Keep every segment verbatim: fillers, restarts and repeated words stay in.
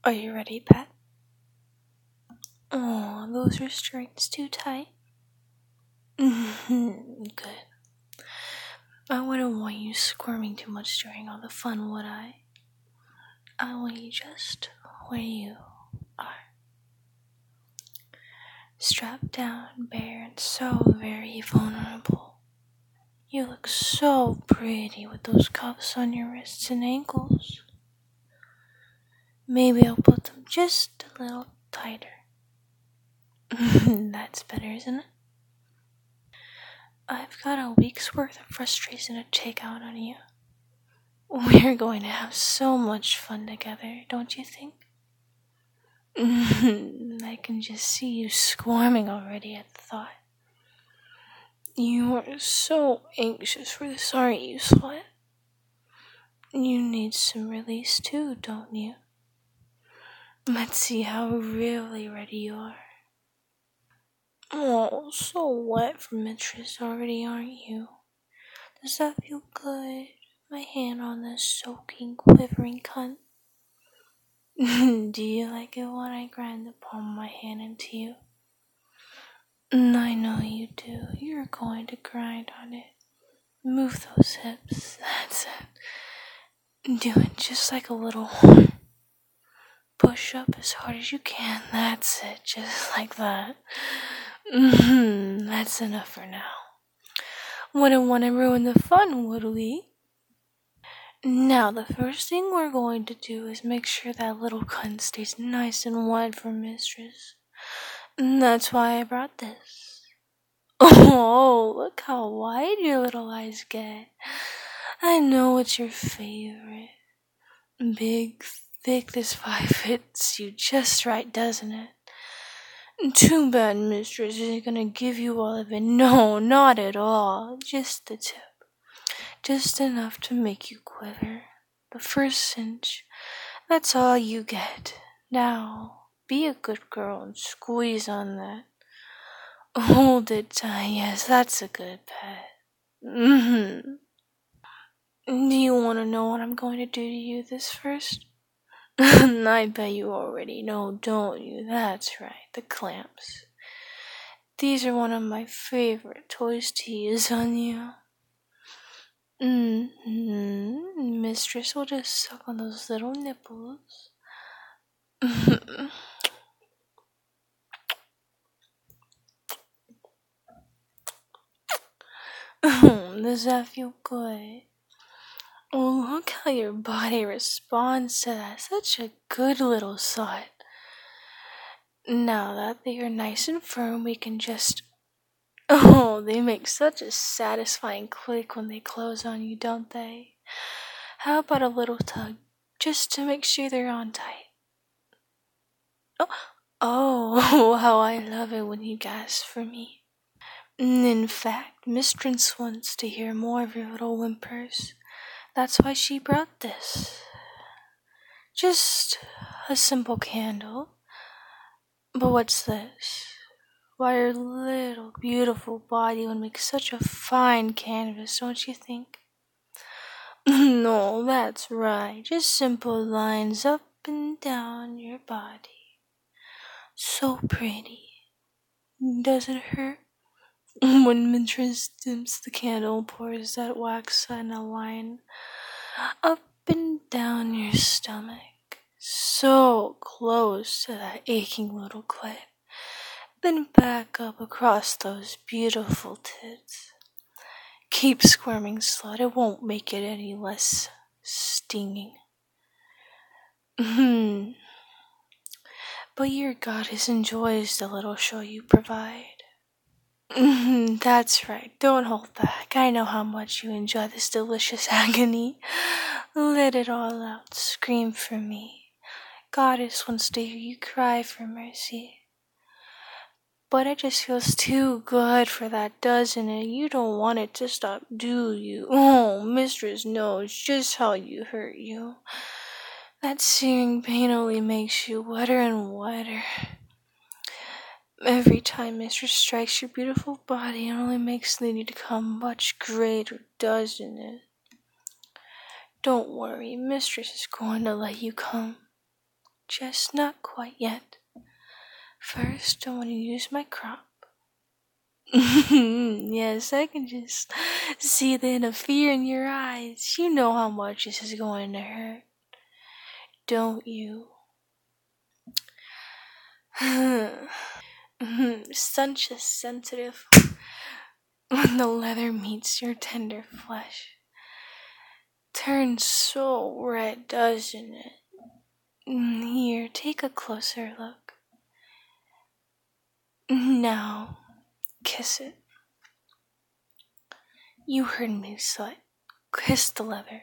Are you ready, Pat? Oh, those restraints too tight? Good. I wouldn't want you squirming too much during all the fun, would I? I want you just where you are. Strapped down, bare, and so very vulnerable. You look so pretty with those cuffs on your wrists and ankles. Maybe I'll put them just a little tighter. That's better, isn't it? I've got a week's worth of frustration to take out on you. We're going to have so much fun together, don't you think? I can just see you squirming already at the thought. You are so anxious for this, aren't you, slut? You need some release too, don't you? Let's see how really ready you are. Oh, so wet from interest already, aren't you? Does that feel good? My hand on this soaking, quivering cunt. Do you like it when I grind the palm of my hand into you? I know you do. You're going to grind on it. Move those hips. That's it. Do it just like a little horn. Push up as hard as you can. That's it. Just like that. Mm-hmm. That's enough for now. Wouldn't want to ruin the fun, would we? Now, the first thing we're going to do is make sure that little cunt stays nice and wide for Mistress. And that's why I brought this. Oh, look how wide your little eyes get. I know it's your favorite. Big, thick, this vibe fits you just right, doesn't it? Too bad Mistress isn't gonna give you all of it. No, not at all. Just the tip. Just enough to make you quiver. The first cinch. That's all you get. Now, be a good girl and squeeze on that. Hold it tight. Yes, that's a good pet. Mm-hmm. Do you want to know what I'm going to do to you this first? I bet you already know, don't you? That's right, the clamps. These are one of my favorite toys to use on you. Mm-hmm. Mistress will just suck on those little nipples. Does that feel good? Oh, look how your body responds to that. Such a good little slut. Now that they are nice and firm, we can just... Oh, they make such a satisfying click when they close on you, don't they? How about a little tug, just to make sure they're on tight? Oh, oh, how I love it when you gasp for me. In fact, Mistress wants to hear more of your little whimpers. That's why she brought this. Just a simple candle. But what's this? Why, your little beautiful body would make such a fine canvas, don't you think? No, that's right. Just simple lines up and down your body. So pretty. Does it hurt? When Mistress dims the candle, pours that wax in a line up and down your stomach, so close to that aching little clit, then back up across those beautiful tits. Keep squirming, slut. It won't make it any less stinging. Hmm. But your goddess enjoys the little show you provide. Mm-hmm, that's right. Don't hold back. I know how much you enjoy this delicious agony. Let it all out. Scream for me. Goddess wants to hear you cry for mercy. But it just feels too good for that, doesn't it? You don't want it to stop, do you? Oh, Mistress knows just how you hurt you. That searing pain only makes you wetter and wetter. Every time Mistress strikes your beautiful body, it only makes the need to come much greater, doesn't it? Don't worry, Mistress is going to let you come. just not quite yet. First, I want to use my crop. Yes, I can just see the hint of fear in your eyes. You know how much this is going to hurt, don't you? Such a sensitive when the leather meets your tender flesh. Turns so red, doesn't it? Here, take a closer look. Now, kiss it. You heard me, slut. Kiss the leather.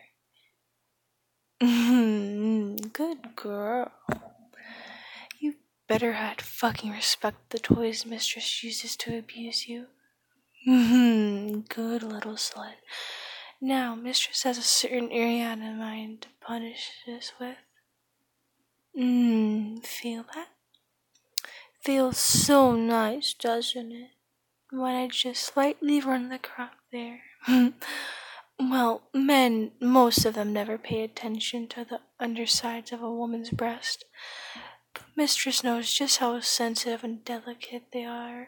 Good girl. You better had fucking respect the toys mistress uses to abuse you. Good little slut. Now, mistress has a certain area in mind to punish this with. Mmm, feel that? Feels so nice, doesn't it? When I just slightly run the crop there. Well, men, most of them never pay attention to the undersides of a woman's breast. But mistress knows just how sensitive and delicate they are.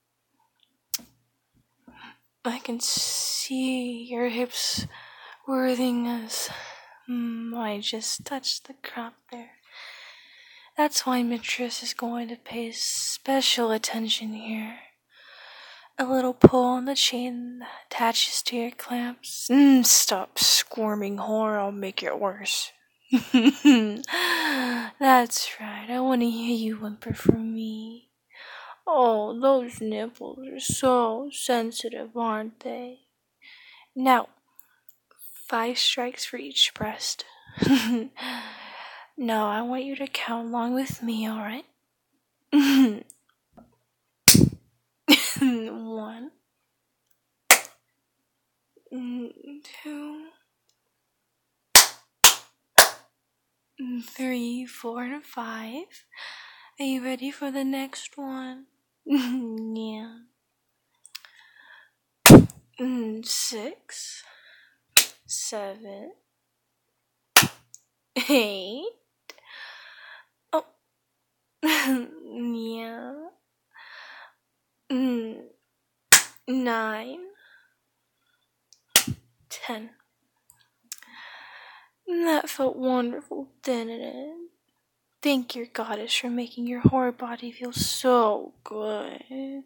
I can see your hips worthing as mm, I just touched the crop there. That's why mistress is going to pay special attention here. A little pull on the chain that attaches to your clamps. Mm, stop squirming, whore, I'll make it worse. That's right, I want to hear you whimper for me. Oh, those nipples are so sensitive, aren't they? Now, five strikes for each breast. No, I want you to count along with me, alright? One, two, three, four, and five. Are you ready for the next one? Yeah. Six, seven, eight. Oh, yeah. Nine, ten. That felt wonderful, didn't it? Thank your goddess for making your whore body feel so good.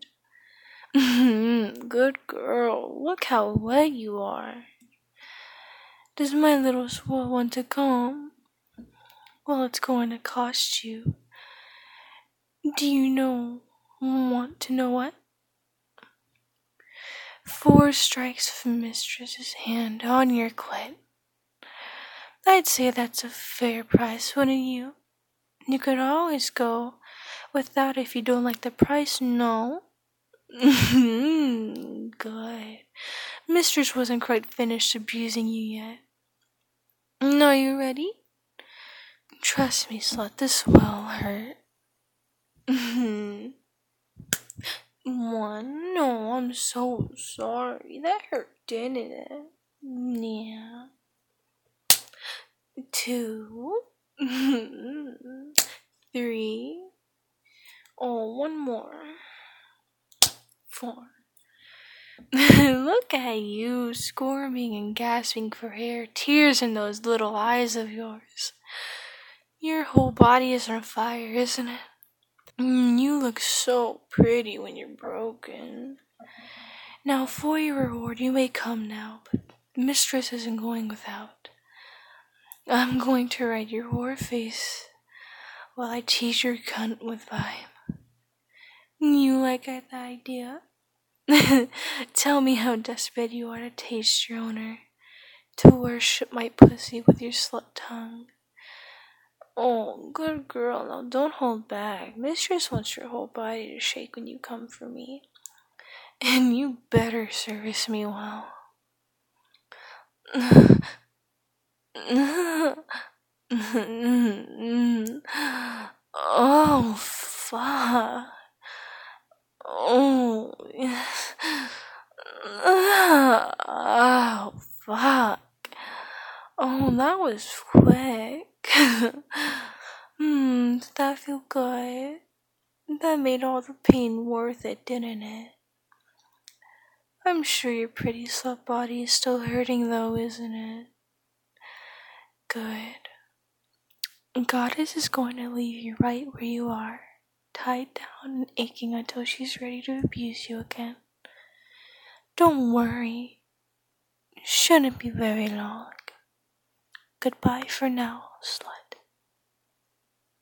Good girl. Look how wet you are. Does my little swell want to come? Well, it's going to cost you. Do you know, want to know what? Four strikes from mistress's hand on your clit. I'd say that's a fair price, wouldn't you? You could always go without if you don't like the price, no? Good. Mistress wasn't quite finished abusing you yet. Are you ready? Trust me, slut, this will hurt. One. No, I'm so sorry. That hurt, didn't it? Yeah. Two. Three. Oh, one more. Four. Look at you, squirming and gasping for air, tears in those little eyes of yours. Your whole body is on fire, isn't it? Mm, you look so pretty when you're broken. Now, for your reward, you may come now, but mistress isn't going without. I'm going to write your whore face while I tease your cunt with lime. You like that idea? Tell me how desperate you are to taste your owner, to worship my pussy with your slut tongue. Oh, good girl, now don't hold back. Mistress wants your whole body to shake when you come for me. And you better service me well. Oh, fuck. Oh, oh, fuck. Oh, that was quick. Hmm, Did that feel good? That made all the pain worth it, didn't it? I'm sure your pretty slut body is still hurting though, isn't it? Good. Goddess is going to leave you right where you are, tied down and aching until she's ready to abuse you again. Don't worry. Shouldn't be very long. Goodbye for now, slut.